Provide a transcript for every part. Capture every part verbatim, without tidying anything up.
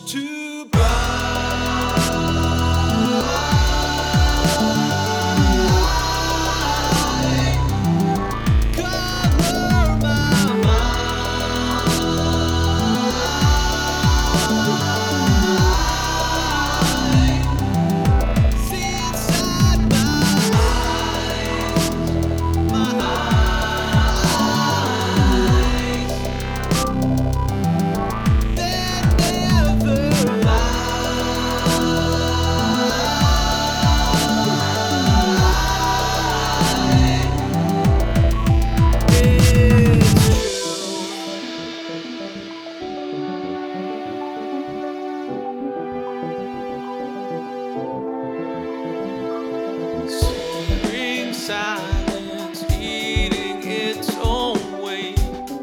too bright. Color my mind see inside my eyes, my eyes. They never Searing silence, eating its own way.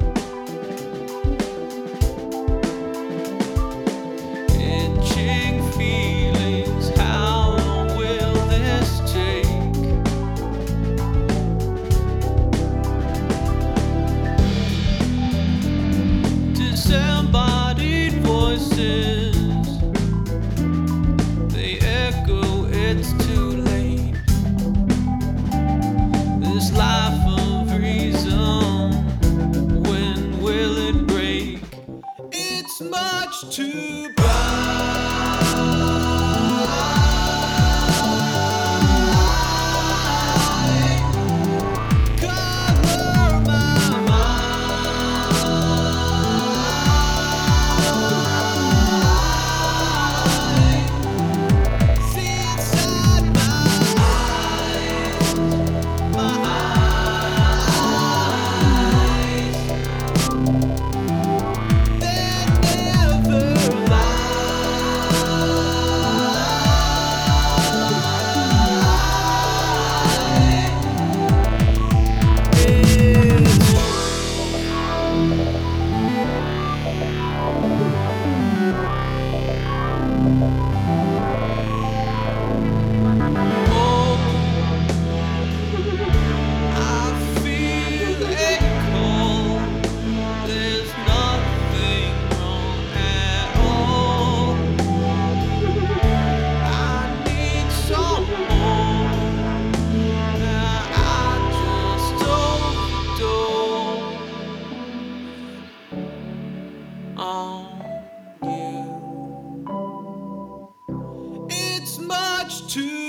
Itching feelings, how long will this take? Disembodied voices, they echo, it's too late. This life of reason, when will it break? It's much too bright. Color my mind see inside my eyes, my eyes. They never I feel a call. There's nothing wrong at all. I need someone. Now I just overdose on you. It's much too